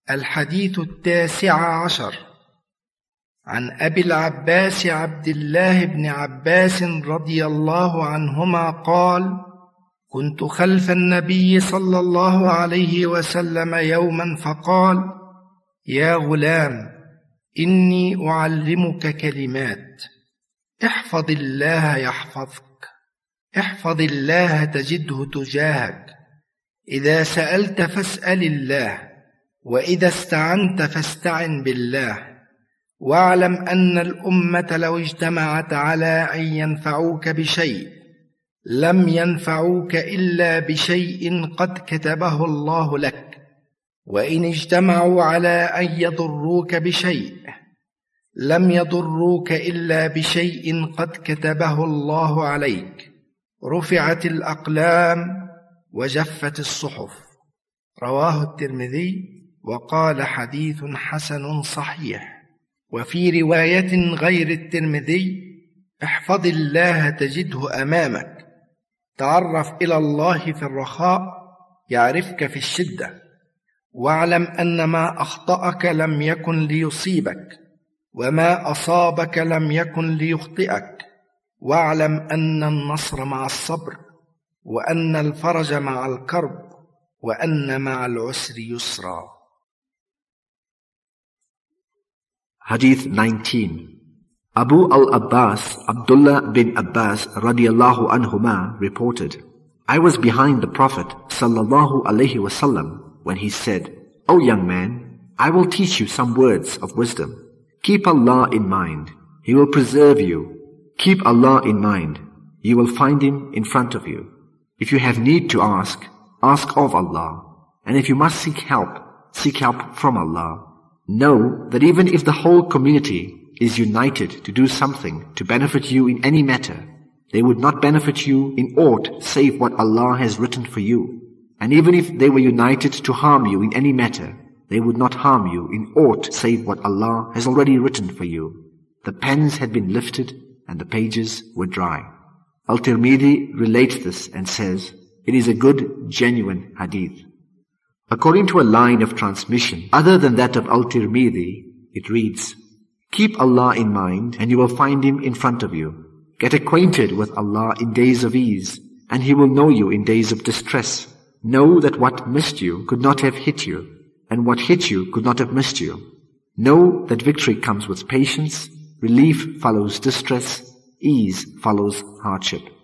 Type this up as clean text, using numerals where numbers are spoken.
الحديث 19 عن أبي العباس عبد الله بن عباس رضي الله عنهما قال: كنت خلف النبي صلى الله عليه وسلم يوما فقال: يا غلام، إني أعلمك كلمات، احفظ الله يحفظك، احفظ الله تجده تجاهك، إذا سألت فاسأل الله، وإذا استعنت فاستعن بالله، واعلم أن الأمة لو اجتمعت على أن ينفعوك بشيء لم ينفعوك إلا بشيء قد كتبه الله لك، وإن اجتمعوا على أن يضروك بشيء لم يضروك إلا بشيء قد كتبه الله عليك. رفعت الأقلام وجفت الصحف. رواه الترمذي وقال: حديث حسن صحيح. وفي رواية غير الترمذي: احفظ الله تجده أمامك، تعرف إلى الله في الرخاء يعرفك في الشدة، واعلم أن ما أخطأك لم يكن ليصيبك، وما أصابك لم يكن ليخطئك، واعلم أن النصر مع الصبر، وأن الفرج مع الكرب، وأن مع العسر يسرا. Hadith 19. Abu al-Abbas, Abdullah bin Abbas radiyallahu anhuma reported, I was behind the Prophet sallallahu alaihi wasallam when he said, O young man, I will teach you some words of wisdom. Keep Allah in mind, He will preserve you. Keep Allah in mind, you will find Him in front of you. If you have need to ask, ask of Allah. And if you must seek help from Allah. Know that even if the whole community is united to do something to benefit you in any matter, they would not benefit you in aught save what Allah has written for you. And even if they were united to harm you in any matter, they would not harm you in aught save what Allah has already written for you. The pens had been lifted and the pages were dry. Al-Tirmidhi relates this and says, it is a good, genuine hadith. According to a line of transmission other than that of Al-Tirmidhi, it reads, Keep Allah in mind and you will find Him in front of you. Get acquainted with Allah in days of ease, and He will know you in days of distress. Know that what missed you could not have hit you, and what hit you could not have missed you. Know that victory comes with patience, relief follows distress, ease follows hardship.